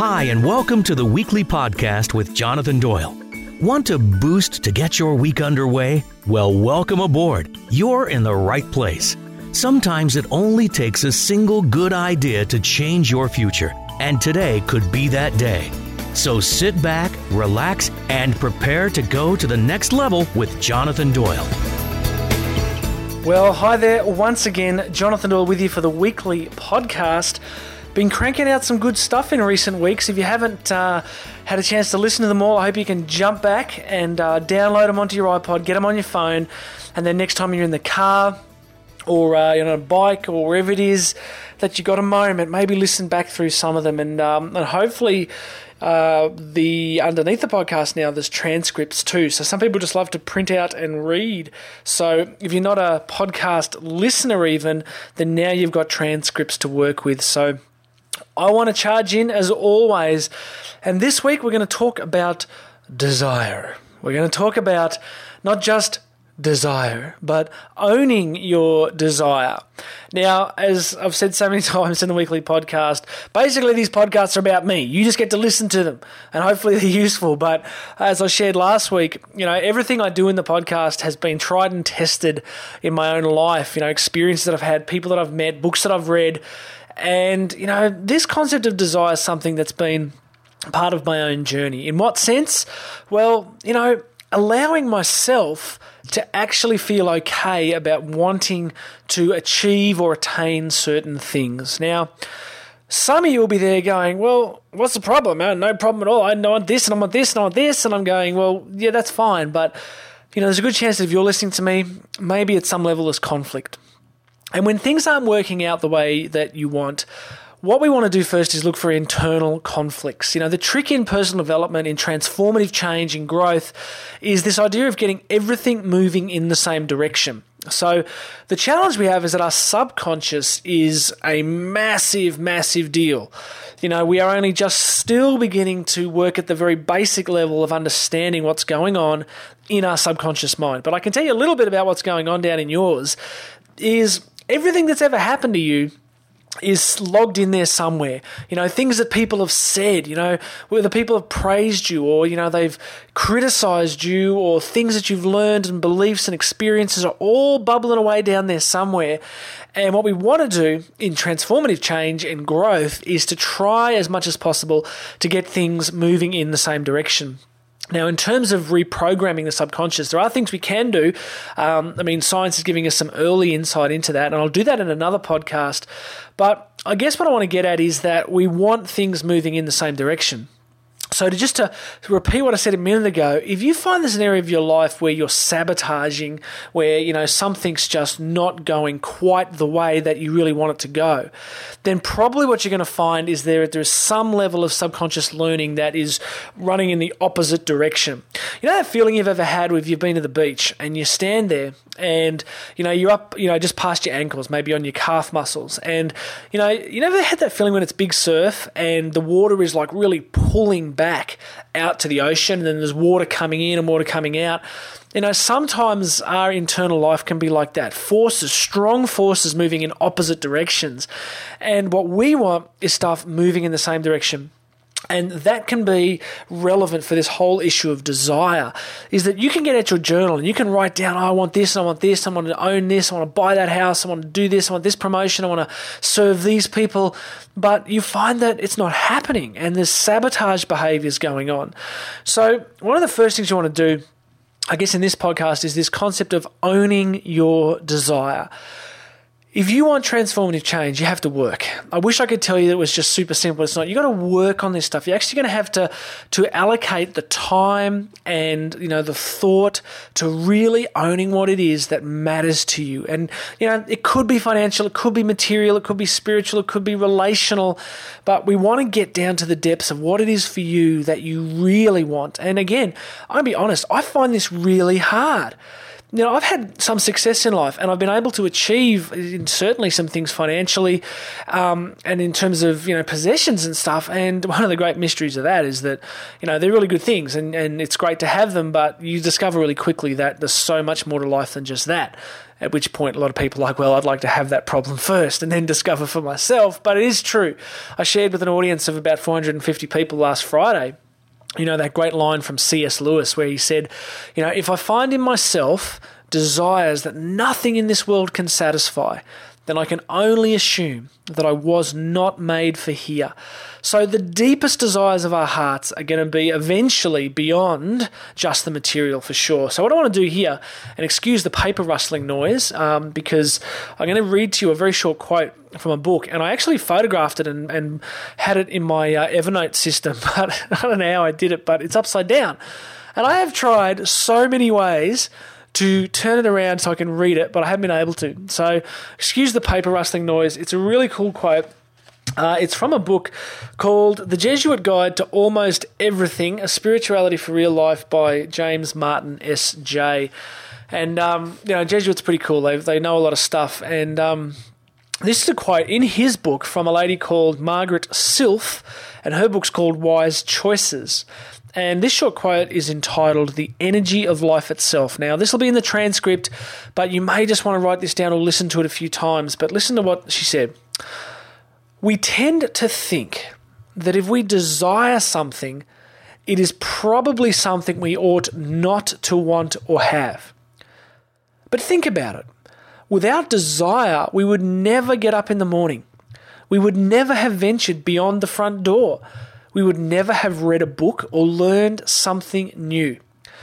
Hi, and welcome to the weekly podcast with Jonathan Doyle. Want to boost to get your week underway? Well, welcome aboard. You're in the right place. Sometimes it only takes a single good idea to change your future, and today could be that day. So sit back, relax, and prepare to go to the next level with Jonathan Doyle. Well, hi there. Once again, Jonathan Doyle with you for the weekly podcast. Been cranking out some good stuff in recent weeks. If you haven't had a chance to listen to them all, I hope you can jump back and download them onto your iPod, get them on your phone, and then next time you're in the car or on a bike or wherever it is that you got a moment, maybe listen back through some of them, and hopefully the underneath the podcast now there's transcripts too. So some people just love to print out and read. So if you're not a podcast listener even, then now you've got transcripts to work with. So I want to charge in as always, and this week we're going to talk about desire. We're going to talk about not just desire, but owning your desire. Now, as I've said so many times in the weekly podcast, basically these podcasts are about me. You just get to listen to them, and hopefully they're useful. But as I shared last week, everything I do in the podcast has been tried and tested in my own life. Experiences that I've had, people that I've met, books that I've read. And, this concept of desire is something that's been part of my own journey. In what sense? Well, allowing myself to actually feel okay about wanting to achieve or attain certain things. Now, some of you will be there going, well, what's the problem? No problem at all. I want this and I want this and I want this. And I'm going, well, yeah, that's fine. But, there's a good chance that if you're listening to me, maybe at some level there's conflict. And when things aren't working out the way that you want, what we want to do first is look for internal conflicts. The trick in personal development, in transformative change, in growth, is this idea of getting everything moving in the same direction. So the challenge we have is that our subconscious is a massive, massive deal. We are only just still beginning to work at the very basic level of understanding what's going on in our subconscious mind. But I can tell you a little bit about what's going on down in yours. Is everything that's ever happened to you is logged in there somewhere. Things that people have said, whether people have praised you or, they've criticized you, or things that you've learned and beliefs and experiences are all bubbling away down there somewhere. And what we want to do in transformative change and growth is to try as much as possible to get things moving in the same direction. Now, in terms of reprogramming the subconscious, there are things we can do. Science is giving us some early insight into that, and I'll do that in another podcast. But I guess what I want to get at is that we want things moving in the same direction. So to repeat what I said a minute ago, if you find there's an area of your life where you're sabotaging, where, something's just not going quite the way that you really want it to go, then probably what you're going to find is there's some level of subconscious learning that is running in the opposite direction. That feeling you've ever had if you've been to the beach and you stand there and, you're up, just past your ankles, maybe on your calf muscles. And, you never had that feeling when it's big surf and the water is like really pulling back out to the ocean, and then there's water coming in and water coming out. Sometimes our internal life can be like that. Strong forces moving in opposite directions. And what we want is stuff moving in the same direction. And that can be relevant for this whole issue of desire, is that you can get at your journal and you can write down, I want this, I want this, I want to own this, I want to buy that house, I want to do this, I want this promotion, I want to serve these people. But you find that it's not happening and there's sabotage behaviors going on. So one of the first things you want to do, I guess in this podcast, is this concept of owning your desire. If you want transformative change, you have to work. I wish I could tell you that it was just super simple. It's not. You've got to work on this stuff. You're actually going to have to allocate the time and, the thought to really owning what it is that matters to you. And, it could be financial, it could be material, it could be spiritual, it could be relational, but we want to get down to the depths of what it is for you that you really want. And again, I'll be honest, I find this really hard. I've had some success in life and I've been able to achieve certainly some things financially and in terms of, possessions and stuff. And one of the great mysteries of that is that, they're really good things and it's great to have them, but you discover really quickly that there's so much more to life than just that. At which point a lot of people are like, well, I'd like to have that problem first and then discover for myself. But it is true. I shared with an audience of about 450 people last Friday, that great line from C.S. Lewis where he said, if I find in myself desires that nothing in this world can satisfy, then I can only assume that I was not made for here. So the deepest desires of our hearts are going to be eventually beyond just the material for sure. So what I want to do here, and excuse the paper rustling noise, because I'm going to read to you a very short quote from a book, and I actually photographed it and had it in my Evernote system, but I don't know how I did it, but it's upside down. And I have tried so many ways to turn it around so I can read it, but I haven't been able to. So excuse the paper rustling noise. It's a really cool quote. It's from a book called The Jesuit Guide to Almost Everything, A Spirituality for Real Life by James Martin S.J. And, Jesuits are pretty cool. They know a lot of stuff. And this is a quote in his book from a lady called Margaret Silf, and her book's called Wise Choices. And this short quote is entitled The Energy of Life Itself. Now, this will be in the transcript, but you may just want to write this down or listen to it a few times. But listen to what she said. We tend to think that if we desire something, it is probably something we ought not to want or have. But think about it. Without desire, we would never get up in the morning. We would never have ventured beyond the front door. We would never have read a book or learned something new.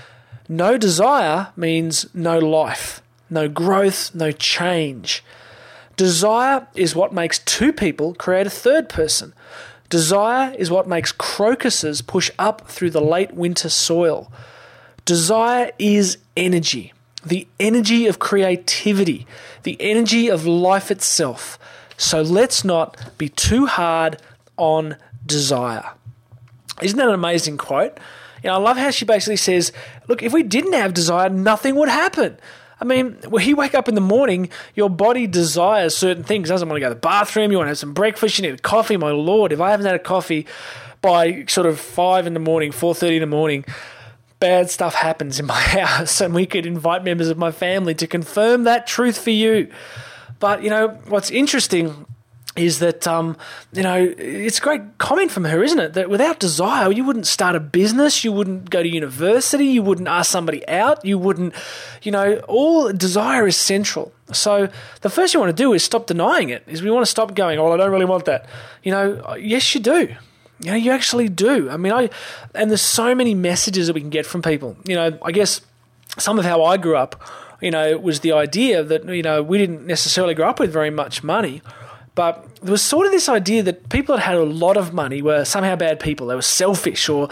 No desire means no life, no growth, no change. Desire is what makes two people create a third person. Desire is what makes crocuses push up through the late winter soil. Desire is energy, the energy of creativity, the energy of life itself. So let's not be too hard on desire. Isn't that an amazing quote? I love how she basically says, look, if we didn't have desire, nothing would happen. I mean, when you wake up in the morning, your body desires certain things. It doesn't want to go to the bathroom. You want to have some breakfast. You need a coffee. My Lord, if I haven't had a coffee by sort of 5 in the morning, 4:30 in the morning, bad stuff happens in my house. And we could invite members of my family to confirm that truth for you. But, what's interesting is that, it's a great comment from her, isn't it? That without desire, you wouldn't start a business, you wouldn't go to university, you wouldn't ask somebody out, you wouldn't, all desire is central. So the first thing you want to do is stop denying it, is we want to stop going, I don't really want that. Yes, you do. You actually do. I mean, and there's so many messages that we can get from people. I guess some of how I grew up, was the idea that, we didn't necessarily grow up with very much money. But there was sort of this idea that people that had a lot of money were somehow bad people. They were selfish, or,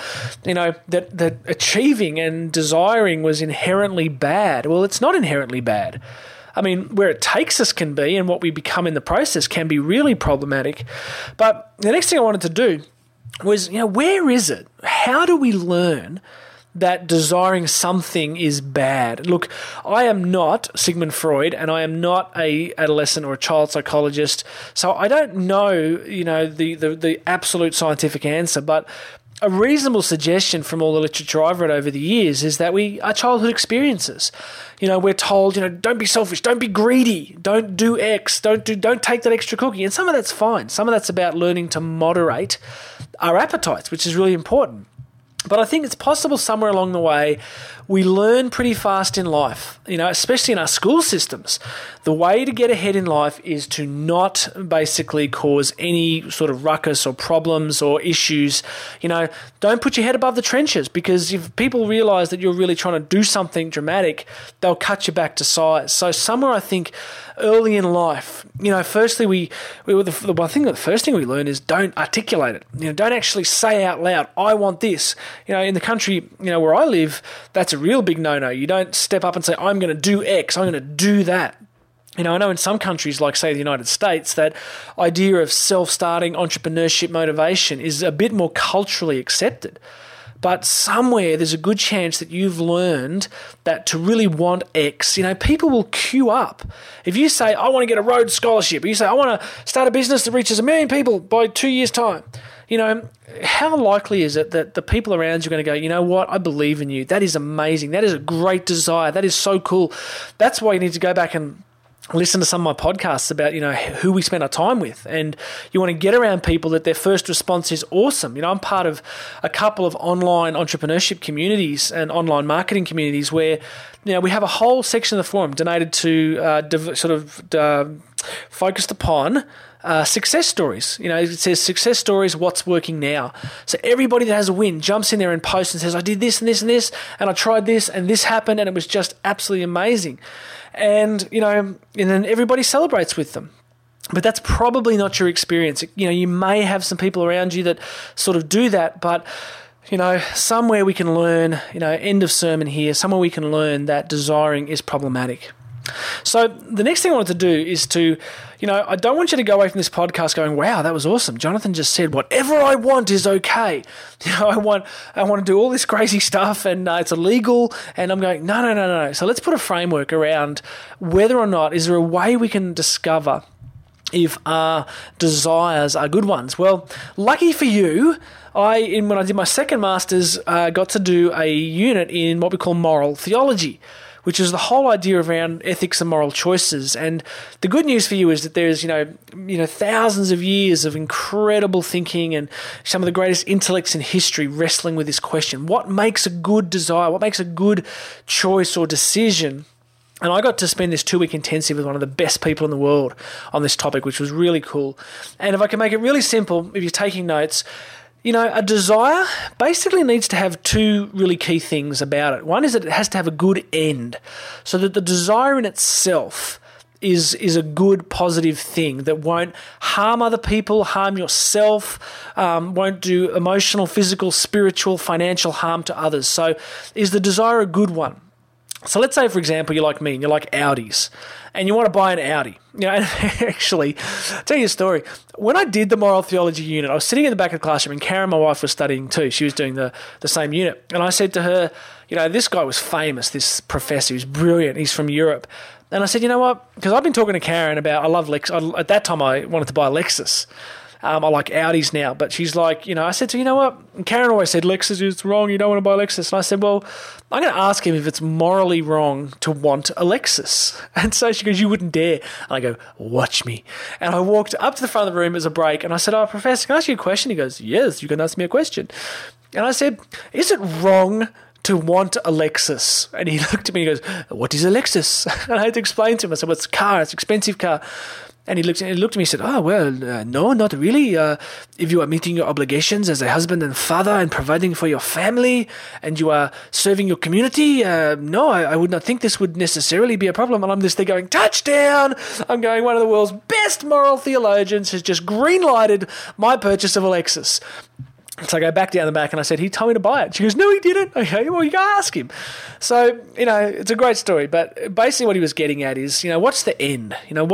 that achieving and desiring was inherently bad. Well, it's not inherently bad. I mean, where it takes us can be, and what we become in the process can be really problematic. But the next thing I wanted to do was, where is it? How do we learn that desiring something is bad? Look, I am not Sigmund Freud, and I am not a adolescent or a child psychologist, so I don't know, the absolute scientific answer, but a reasonable suggestion from all the literature I've read over the years is that our childhood experiences. We're told, don't be selfish, don't be greedy, don't do X, don't take that extra cookie, and some of that's fine. Some of that's about learning to moderate our appetites, which is really important. But I think it's possible somewhere along the way we learn pretty fast in life, especially in our school systems. The way to get ahead in life is to not basically cause any sort of ruckus or problems or issues. Don't put your head above the trenches, because if people realize that you're really trying to do something dramatic, they'll cut you back to size. So somewhere I think early in life, firstly I think the first thing we learn is don't articulate it. Don't actually say out loud, I want this. In the country, where I live, that's a real big no-no. You don't step up and say, I'm going to do X, I'm going to do that. I know in some countries, like, say, the United States, that idea of self-starting entrepreneurship motivation is a bit more culturally accepted. but somewhere there's a good chance that you've learned that to really want X, people will queue up. If you say, I want to get a Rhodes Scholarship, or you say, I want to start a business that reaches 1 million people by 2 years' time, how likely is it that the people around you are going to go, you know what, I believe in you. That is amazing. That is a great desire. That is so cool. That's why you need to go back and listen to some of my podcasts about, who we spend our time with. And you want to get around people that their first response is awesome. I'm part of a couple of online entrepreneurship communities and online marketing communities where, we have a whole section of the forum donated to focused upon success stories. It says success stories, what's working now. So everybody that has a win jumps in there and posts and says, I did this and this and this, and I tried this and this happened and it was just absolutely amazing. And, and then everybody celebrates with them. But that's probably not your experience. You may have some people around you that sort of do that, but, somewhere we can learn, end of sermon here, somewhere we can learn that desiring is problematic. So the next thing I wanted to do is to, I don't want you to go away from this podcast going, wow, that was awesome. Jonathan just said, whatever I want is okay. I want to do all this crazy stuff and it's illegal. And I'm going, no. So let's put a framework around whether or not, is there a way we can discover if our desires are good ones? Well, lucky for you, when I did my second master's, got to do a unit in what we call moral theology, which is the whole idea around ethics and moral choices. And the good news for you is that there's, thousands of years of incredible thinking and some of the greatest intellects in history wrestling with this question. What makes a good desire? What makes a good choice or decision? And I got to spend this 2-week intensive with one of the best people in the world on this topic, which was really cool. And if I can make it really simple, if you're taking notes, a desire basically needs to have 2 really key things about it. One is that it has to have a good end, so that the desire in itself is a good, positive thing that won't harm other people, harm yourself, won't do emotional, physical, spiritual, financial harm to others. So is the desire a good one? So let's say, for example, you're like me and you like Audis and you want to buy an Audi. And actually, I'll tell you a story. When I did the moral theology unit, I was sitting in the back of the classroom and Karen, my wife, was studying too. She was doing the same unit. And I said to her, this guy was famous, this professor. He's brilliant. He's from Europe. And I said, you know what? Because I've been talking to Karen about, I love Lexus. At that time, I wanted to buy a Lexus. I like Audis now, but she's like, I said to her, you know what? And Karen always said, Lexus is wrong, you don't want to buy a Lexus. And I said, well, I'm going to ask him if it's morally wrong to want a Lexus. And so she goes, you wouldn't dare. And I go, watch me. And I walked up to the front of the room as a break and I said, Professor, can I ask you a question? He goes, yes, you can ask me a question. And I said, is it wrong to want a Lexus? And he looked at me and he goes, what is a Lexus? And I had to explain to him. I said, well, it's a car, it's an expensive car. And he looked at me and said, no, not really. If you are meeting your obligations as a husband and father and providing for your family and you are serving your community, no, I would not think this would necessarily be a problem. And I'm just there going, touchdown! I'm going, one of the world's best moral theologians has just green-lighted my purchase of a Lexus. So I go back down the back and I said, he told me to buy it. She goes, no, he didn't. Okay, well, you go ask him. So, it's a great story. But basically what he was getting at is, what's the end?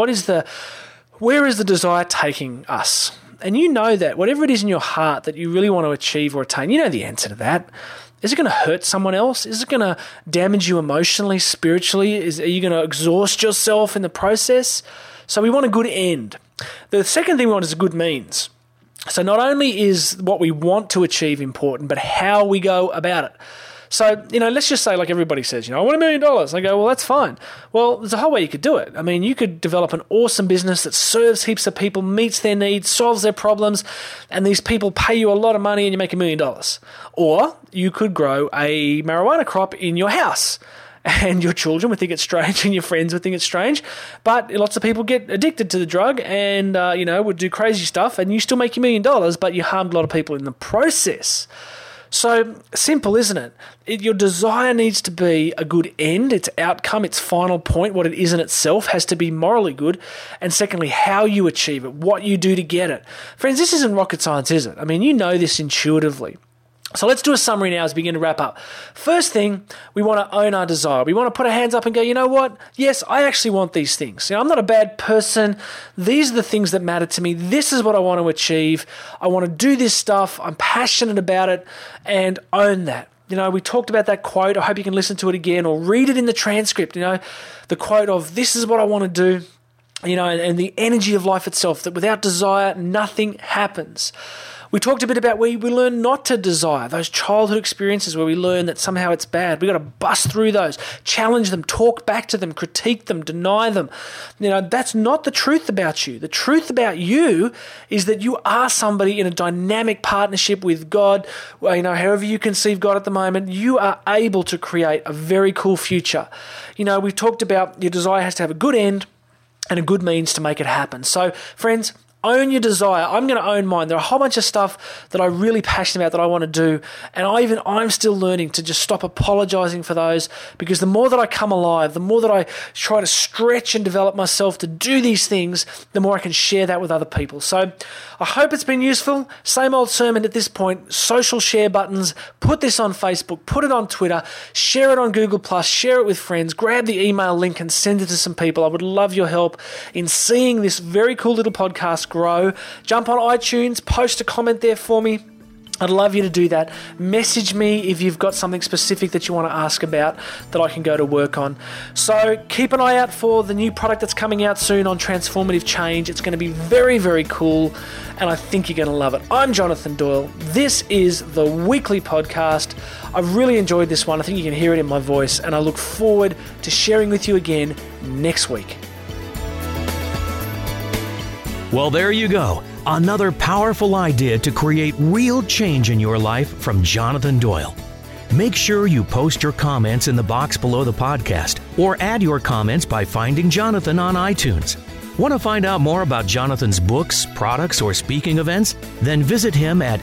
Where is the desire taking us? And that whatever it is in your heart that you really want to achieve or attain, you know the answer to that. Is it going to hurt someone else? Is it going to damage you emotionally, spiritually? Are you going to exhaust yourself in the process? So we want a good end. The second thing we want is a good means. So not only is what we want to achieve important, but how we go about it. So, let's just say, like everybody says, I want $1 million. I go, well, that's fine. Well, there's a whole way you could do it. I mean, you could develop an awesome business that serves heaps of people, meets their needs, solves their problems, and these people pay you a lot of money and you make $1 million. Or you could grow a marijuana crop in your house. And your children would think it's strange and your friends would think it's strange. But lots of people get addicted to the drug and, would do crazy stuff and you still make $1 million, but you harmed a lot of people in the process. So simple, isn't it? Your desire needs to be a good end, its outcome, its final point, what it is in itself has to be morally good. And secondly, how you achieve it, what you do to get it. Friends, this isn't rocket science, is it? I mean, you know this intuitively. So let's do a summary now as we begin to wrap up. First thing, we want to own our desire. We want to put our hands up and go, you know what? Yes, I actually want these things. I'm not a bad person. These are the things that matter to me. This is what I want to achieve. I want to do this stuff. I'm passionate about it, and own that. We talked about that quote. I hope you can listen to it again or read it in the transcript. The quote of, this is what I want to do, and the energy of life itself, that without desire, nothing happens. We talked a bit about where we learn not to desire, those childhood experiences where we learn that somehow it's bad. We've got to bust through those, challenge them, talk back to them, critique them, deny them. That's not the truth about you. The truth about you is that you are somebody in a dynamic partnership with God. However you conceive God at the moment, you are able to create a very cool future. We've talked about your desire has to have a good end and a good means to make it happen. So, friends, own your desire. I'm going to own mine. There are a whole bunch of stuff that I'm really passionate about that I want to do, and I'm still learning to just stop apologizing for those, because the more that I come alive, the more that I try to stretch and develop myself to do these things, the more I can share that with other people. So I hope it's been useful. Same old sermon at this point. Social share buttons. Put this on Facebook. Put it on Twitter. Share it on Google+. Share it with friends. Grab the email link and send it to some people. I would love your help in seeing this very cool little podcast grow. Jump on iTunes, post a comment there for me. I'd love you to do that. Message me if you've got something specific that you want to ask about that I can go to work on. So keep an eye out for the new product that's coming out soon on transformative change. It's going to be very, very cool, and I think you're going to love it. I'm Jonathan Doyle. This is the weekly podcast. I've really enjoyed this one. I think you can hear it in my voice, and I look forward to sharing with you again next week. Well, there you go. Another powerful idea to create real change in your life from Jonathan Doyle. Make sure you post your comments in the box below the podcast, or add your comments by finding Jonathan on iTunes. Want to find out more about Jonathan's books, products, or speaking events? Then visit him at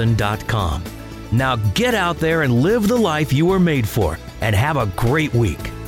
fbjonathan.com. Now get out there and live the life you were made for, and have a great week.